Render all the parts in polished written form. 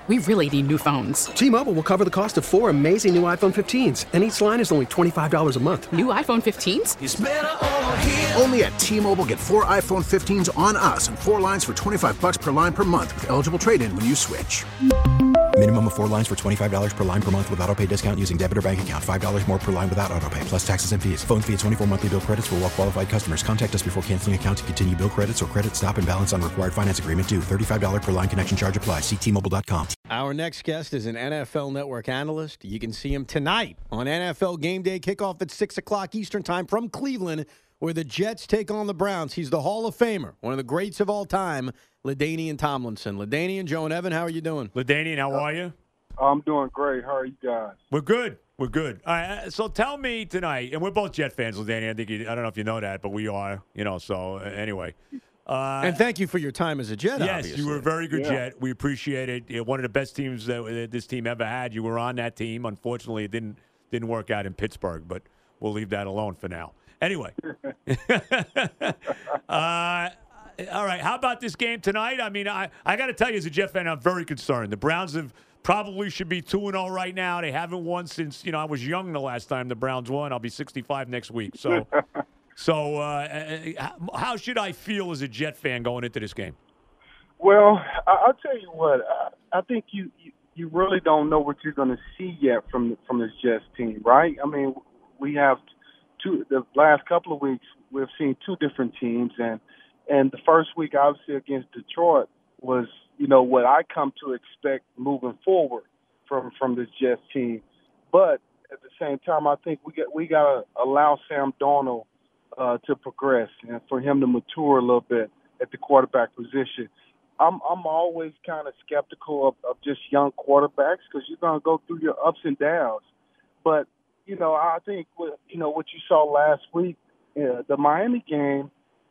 We really need new phones. T-Mobile will cover the cost of 4 amazing new iPhone 15s, and each line is only $25 a month. New iPhone 15s? It's better over here. Only at T-Mobile, get 4 iPhone 15s on us and 4 lines for $25 per line per month with eligible trade-in when you switch. Minimum of 4 lines for $25 per line per month with autopay discount using debit or bank account. $5 more per line without autopay, plus taxes and fees. Phone fee at 24 monthly bill credits for well-qualified customers. Contact us before canceling account to continue bill credits or credit stop and balance on required finance agreement due. $35 per line connection charge applies. See T-Mobile.com. Our next guest is an NFL Network analyst. You can see him tonight on NFL Game Day, kickoff at 6 o'clock Eastern Time from Cleveland, where the Jets take on the Browns. He's the Hall of Famer, one of the greats of all time, LaDainian Tomlinson. LaDainian, Joe, and Evan, how are you doing? LaDainian, how are you? I'm doing great. How are you guys? We're good. We're good. All right, so tell me tonight, and we're both Jet fans, LaDainian. I don't know if you know that, but we are. So anyway. And thank you for your time as a Jet, yes, obviously. you were a very good Jet. We appreciate it. One of the best teams that this team ever had. You were on that team. Unfortunately, it didn't work out in Pittsburgh, but we'll leave that alone for now. Anyway. All right, how about this game tonight? I mean, I got to tell you, as a Jet fan, I'm very concerned. The Browns probably should be 2-0 right now. They haven't won since, I was young the last time the Browns won. I'll be 65 next week. So, how should I feel as a Jet fan going into this game? Well, I'll tell you what. I think you really don't know what you're going to see yet from this Jets team, right? I mean, we have the last couple of weeks, we've seen two different teams, and the first week, obviously, against Detroit was, what I come to expect moving forward from this Jets team. But at the same time, I think we got to allow Sam Darnold to progress and for him to mature a little bit at the quarterback position. I'm always kind of skeptical of just young quarterbacks because you're going to go through your ups and downs. But, I think, what you saw last week, the Miami game,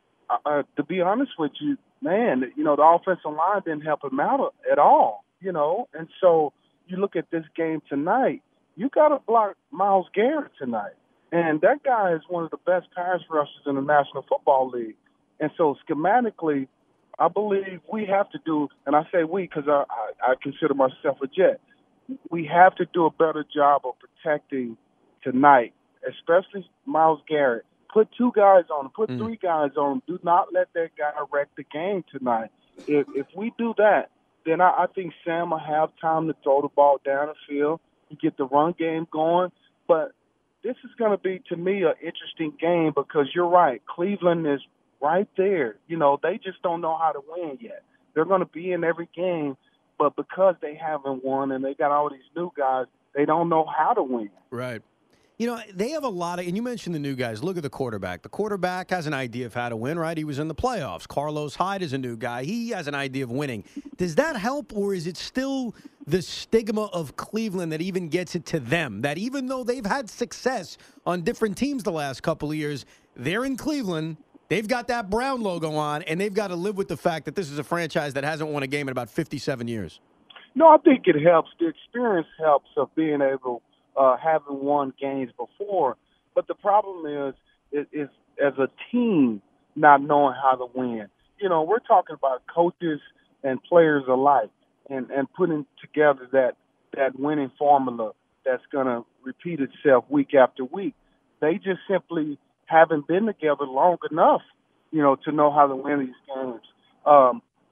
to be honest with you, man, the offensive line didn't help him out at all, And so you look at this game tonight, you got to block Myles Garrett tonight. And that guy is one of the best pass rushers in the National Football League. And so schematically, I believe we have to do, and I say we because I consider myself a Jet, we have to do a better job of protecting tonight, especially Myles Garrett. Put 2 guys on him. Put 3 guys on him. Do not let that guy wreck the game tonight. If we do that, then I think Sam will have time to throw the ball down the field and get the run game going. But this is going to be, to me, an interesting game because you're right. Cleveland is right there. They just don't know how to win yet. They're going to be in every game, but because they haven't won and they got all these new guys, they don't know how to win. Right. They have a lot of, and you mentioned the new guys. Look at the quarterback. The quarterback has an idea of how to win, right? He was in the playoffs. Carlos Hyde is a new guy. He has an idea of winning. Does that help, or is it still the stigma of Cleveland that even gets it to them? That even though they've had success on different teams the last couple of years, they're in Cleveland, they've got that Brown logo on, and they've got to live with the fact that this is a franchise that hasn't won a game in about 57 years. No, I think it helps. The experience helps of being able having won games before. But the problem is as a team not knowing how to win. We're talking about coaches and players alike and putting together that winning formula that's going to repeat itself week after week. They just simply haven't been together long enough, to know how to win these games. I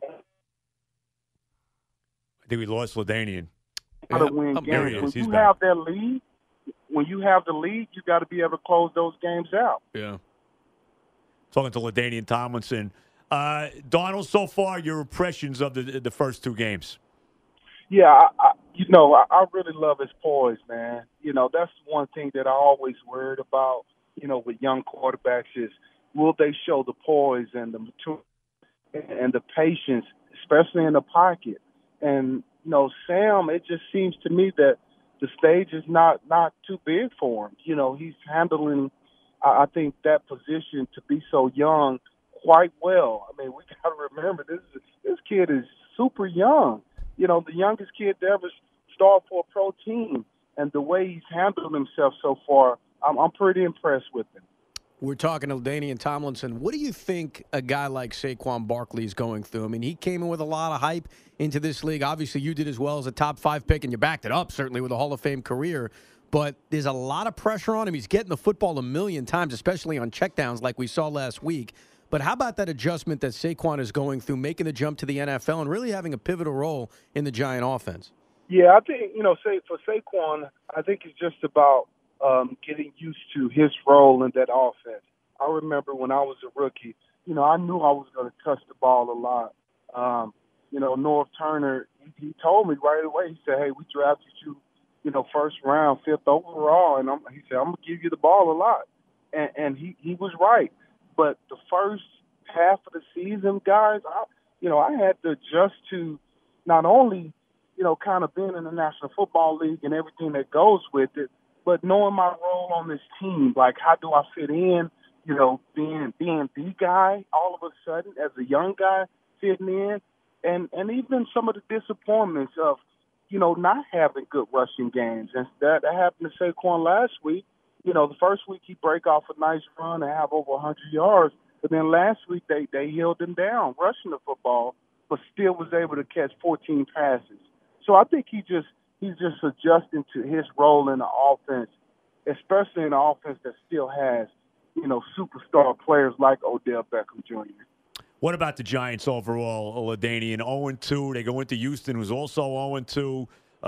think we lost LaDainian. How to win games. When you have that lead, you got to be able to close those games out. Yeah. Talking to LaDainian Tomlinson. Donald, so far, your impressions of the first 2 games? Yeah, I really love his poise, man. That's one thing that I always worried about, with young quarterbacks is will they show the poise and the maturity and the patience, especially in the pocket. And, Sam, it just seems to me that the stage is not too big for him. He's handling, I think, that position to be so young quite well. I mean, we got to remember this kid is super young. The youngest kid to ever start for a pro team. And the way he's handled himself so far, I'm pretty impressed with him. We're talking to Danian Tomlinson. What do you think a guy like Saquon Barkley is going through? I mean, he came in with a lot of hype into this league. Obviously, you did as well as a top 5 pick, and you backed it up, certainly, with a Hall of Fame career. But there's a lot of pressure on him. He's getting the football a million times, especially on checkdowns like we saw last week. But how about that adjustment that Saquon is going through, making the jump to the NFL and really having a pivotal role in the Giant offense? Yeah, I think, say for Saquon, I think it's just about getting used to his role in that offense. I remember when I was a rookie, I knew I was going to touch the ball a lot. Norv Turner, he told me right away, he said, hey, we drafted you, first round, 5th overall, and he said, I'm going to give you the ball a lot. And he was right. But the first half of the season, guys, I had to adjust to not only, kind of being in the National Football League and everything that goes with it, but knowing my role on this team, like how do I fit in, being the guy all of a sudden as a young guy fitting in, and even some of the disappointments of, not having good rushing games. And that happened to Saquon last week. The first week he break off a nice run and have over 100 yards, but then last week they held him down rushing the football, but still was able to catch 14 passes. So I think he's just adjusting to his role in the offense, especially in an offense that still has, superstar players like Odell Beckham Jr. What about the Giants overall, LaDainian? 0-2. They go into Houston, who's also 0-2.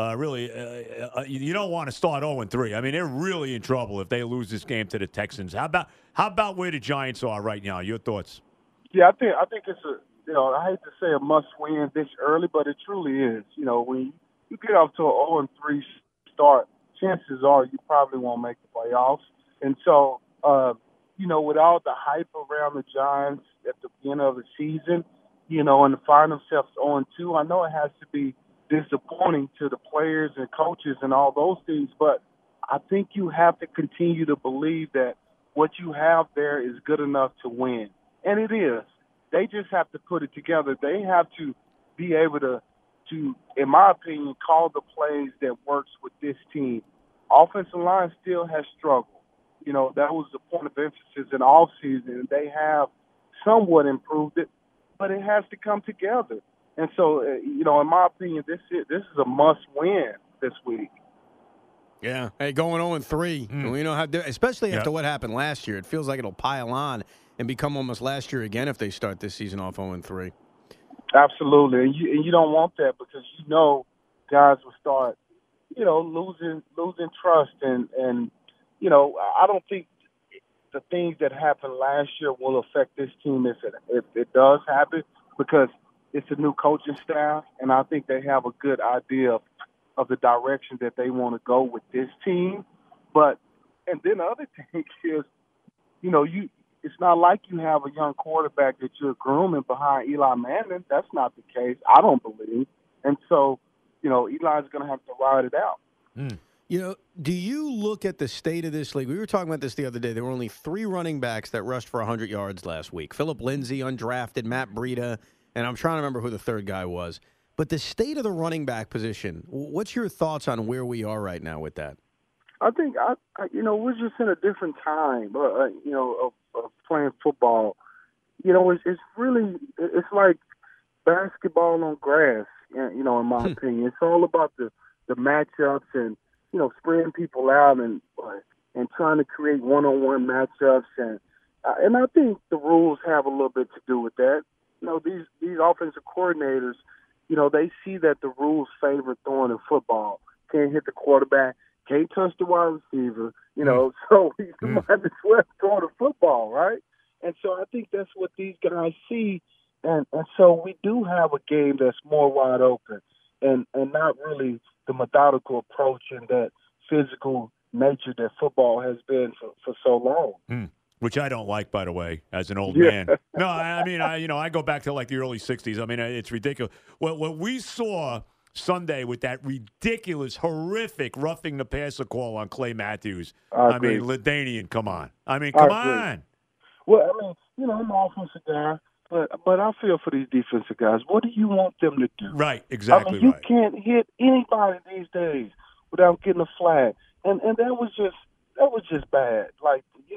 You don't want to start 0-3. I mean, they're really in trouble if they lose this game to the Texans. How about where the Giants are right now? Your thoughts? Yeah, I think it's I hate to say a must-win this early, but it truly is. When you get off to a 0-3 start, chances are you probably won't make the playoffs. And so, with all the hype around the Giants at the beginning of the season, and to find themselves 0-2, I know it has to be disappointing to the players and coaches and all those things, but I think you have to continue to believe that what you have there is good enough to win. And it is. They just have to put it together. They have to be able to, in my opinion, call the plays that works with this team. Offensive line still has struggled. That was the point of emphasis in all season, and they have somewhat improved it, but it has to come together. And so, in my opinion, this is a must-win this week. Yeah. Hey, going 0-3, we know how, especially after what happened last year. It feels like it'll pile on and become almost last year again if they start this season off 0-3. Absolutely, and you don't want that because guys will start, losing trust, and I don't think the things that happened last year will affect this team if it does happen because it's a new coaching staff, and I think they have a good idea of the direction that they want to go with this team. And then the other thing is, it's not like you have a young quarterback that you're grooming behind Eli Manning. That's not the case, I don't believe. And so, Eli's going to have to ride it out. Do you look at the state of this league? We were talking about this the other day. There were only 3 running backs that rushed for 100 yards last week. Philip Lindsay, undrafted, Matt Breida, and I'm trying to remember who the third guy was. But the state of the running back position, what's your thoughts on where we are right now with that? I think, we're just in a different time, of playing football. It's really, it's like basketball on grass, in my opinion. It's all about the matchups and, spreading people out and trying to create one-on-one matchups. And I think the rules have a little bit to do with that. These offensive coordinators, they see that the rules favor throwing in football. Can't hit the quarterback, can't touch the wide receiver, so you might as well throw the football, right? And so I think that's what these guys see. And so we do have a game that's more wide open and not really the methodical approach and that physical nature that football has been for so long. Which I don't like, by the way, as an old man. No, I go back to like the early 60s. I mean, it's ridiculous. What we saw Sunday with that ridiculous, horrific roughing the passer call on Clay Matthews. I mean, LaDainian, come on. Come on. Well, I'm an offensive guy, but I feel for these defensive guys. What do you want them to do? Right, exactly. You can't hit anybody these days without getting a flag, and that was just bad. Like,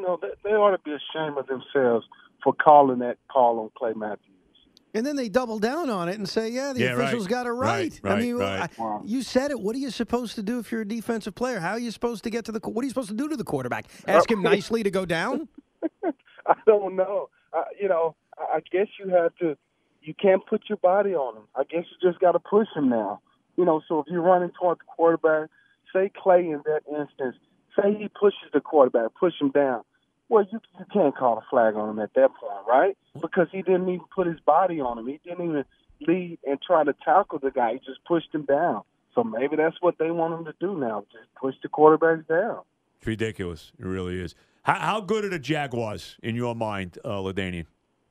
they ought to be ashamed of themselves for calling that call on Clay Matthews. And then they double down on it and say, "Yeah, the officials got it right." Right, I mean, right. you said it. What are you supposed to do if you're a defensive player? How are you supposed to get to the? What are you supposed to do to the quarterback? Ask him nicely to go down? I don't know. I guess you have to. You can't put your body on him. I guess you just got to push him now. So if you're running toward the quarterback, say Clay in that instance, say he pushes the quarterback, push him down. Well, you can't call a flag on him at that point, right? Because he didn't even put his body on him. He didn't even lead and try to tackle the guy. He just pushed him down. So maybe that's what they want him to do now, just push the quarterbacks down. It's ridiculous. It really is. How good are the Jaguars in your mind, LaDainian?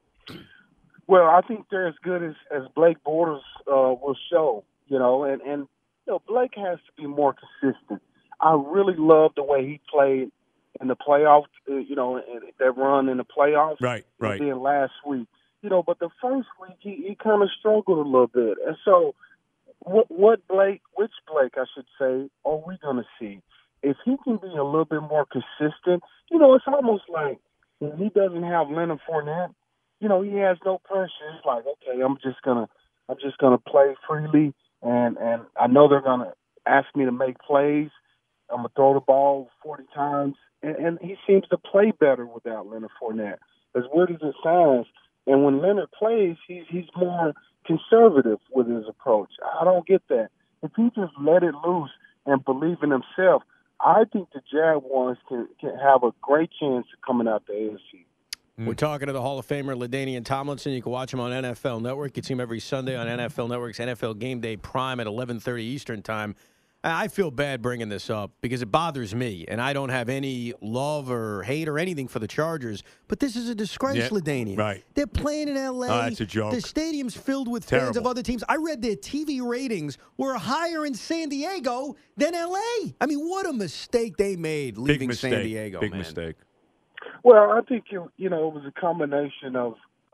Well, I think they're as good as Blake Bortles will show, and Blake has to be more consistent. I really love the way he played in the playoffs, that run in the playoffs. Right. And then last week, but the first week he kind of struggled a little bit. And so which Blake, I should say, are we going to see? If he can be a little bit more consistent, it's almost like when he doesn't have Leonard Fournette, he has no pressure. It's like, okay, I'm just gonna play freely, and I know they're gonna ask me to make plays. I'm gonna throw the ball 40 times, and he seems to play better without Leonard Fournette. As weird as it sounds, and when Leonard plays, he's more conservative with his approach. I don't get that. If he just let it loose and believe in himself, I think the Jaguars can have a great chance of coming out the AFC. We're talking to the Hall of Famer LaDainian Tomlinson. You can watch him on NFL Network. You can see him every Sunday on NFL Network's NFL Game Day Prime at 11:30 Eastern Time. I feel bad bringing this up because it bothers me, and I don't have any love or hate or anything for the Chargers. But this is a disgrace, LaDainian. Right. They're playing in L.A. That's a joke. The stadium's filled with fans of other teams. I read their TV ratings were higher in San Diego than L.A. I mean, what a mistake they made leaving San Diego, Big man. mistake. Well, I think it was a combination of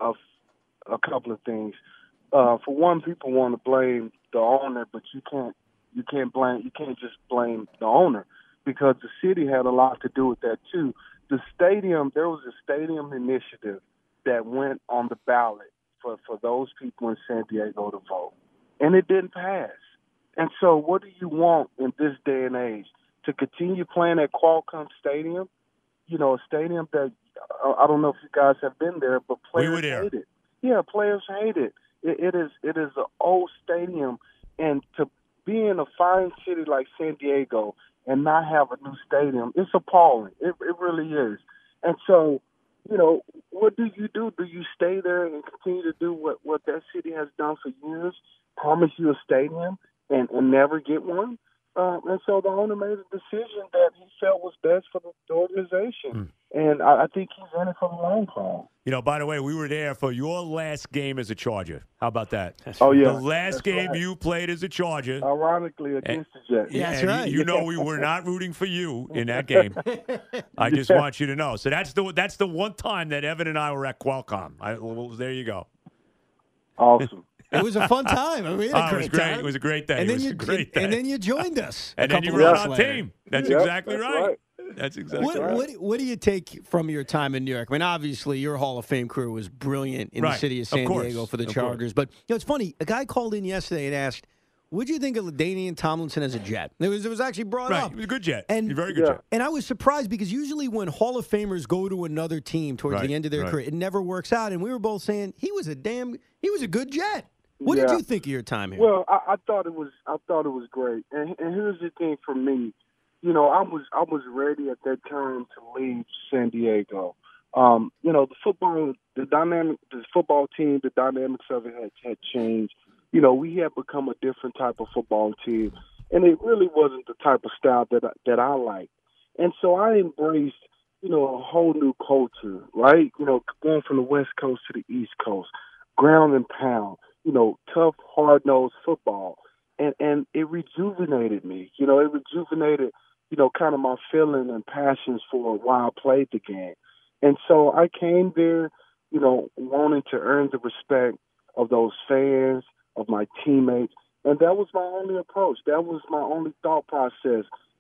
a couple of things. For one, people want to blame the owner, but you can't just blame the owner because the city had a lot to do with that too. There was a stadium initiative that went on the ballot for those people in San Diego to vote, and it didn't pass. And so, what do you want in this day and age? To continue playing at Qualcomm Stadium? A stadium that I don't know if you guys have been there, but players hate it. Yeah, players hate it. It is an old stadium, and to be in a fine city like San Diego and not have a new stadium, it's appalling. It really is. And so, what do? Do you stay there and continue to do what that city has done for years, promise you a stadium and never get one? And so the owner made a decision that he felt was best for the organization. And I think he's in it for the long haul. By the way, we were there for your last game as a Charger. How about that? Oh, yeah. The last game you played as a Charger. Ironically, against the Jets. Yeah, that's and right. we were not rooting for you in that game. I just want you to know. So that's the one time that Evan and I were at Qualcomm. There you go. Awesome. It was a fun time. I mean, we had a great time. It was a great day. And then And then you joined us. And then you were were on our team. That's exactly that's right. That's exactly right. What do you take from your time in New York? I mean, obviously, your Hall of Fame career was brilliant in the city of San Diego for the Chargers. But it's funny. A guy called in yesterday and asked, "What'd you think of LaDainian Tomlinson as a Jet?" It was actually brought up. He was a good Jet. And a very good Jet. And I was surprised because usually when Hall of Famers go to another team towards the end of their career, it never works out. And we were both saying he was a good Jet. What did you think of your time here? Well, I thought it was great. And here's the thing for me. I was ready at that time to leave San Diego. The football team, the dynamics of it had changed. We had become a different type of football team, and it really wasn't the type of style that I liked. And so I embraced, a whole new culture, right? Going from the West Coast to the East Coast, ground and pound, tough, hard-nosed football. And it rejuvenated me. It rejuvenated kind of my feeling and passions for why I played the game. And so I came there, wanting to earn the respect of those fans, of my teammates. And that was my only approach. That was my only thought process.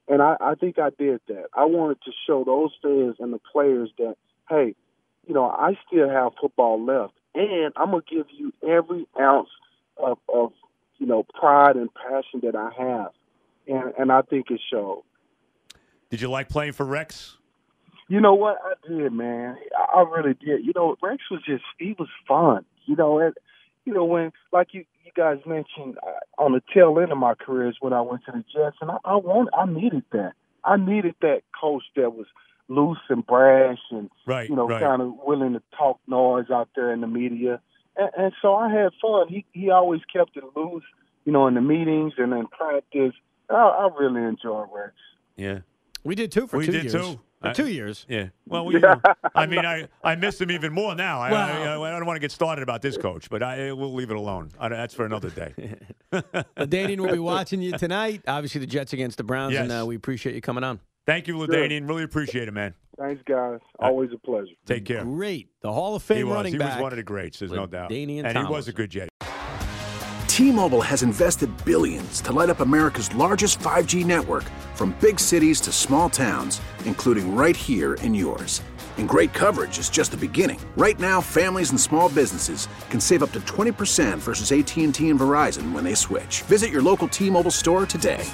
And I think I did that. I wanted to show those fans and the players that, hey, I still have football left, and I'm going to give you every ounce of pride and passion that I have. And I think it showed. Did you like playing for Rex? You know what? I did, man. I really did. Rex he was fun. When, like you guys mentioned, on the tail end of my career is when I went to the Jets, and I needed that. I needed that coach that was loose and brash and, kind of willing to talk noise out there in the media. And so I had fun. He always kept it loose, in the meetings and in practice. I really enjoyed Rex. Yeah. We did too for 2 years. 2 years. Yeah. Well, I miss him even more now. I don't want to get started about this coach, but we'll leave it alone. That's for another day. LaDainian will be watching you tonight. Obviously, the Jets against the Browns, and we appreciate you coming on. Thank you, LaDainian. Really appreciate it, man. Thanks, guys. Always a pleasure. Take care. Great. The Hall of Fame running back. He was one of the greats, there's no doubt. LaDainian and he was a good Jet. T-Mobile has invested billions to light up America's largest 5G network, from big cities to small towns, including right here in yours. And great coverage is just the beginning. Right now, families and small businesses can save up to 20% versus AT&T and Verizon when they switch. Visit your local T-Mobile store today.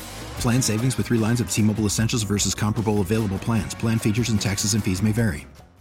Plan savings with 3 lines of T-Mobile Essentials versus comparable available plans. Plan features and taxes and fees may vary.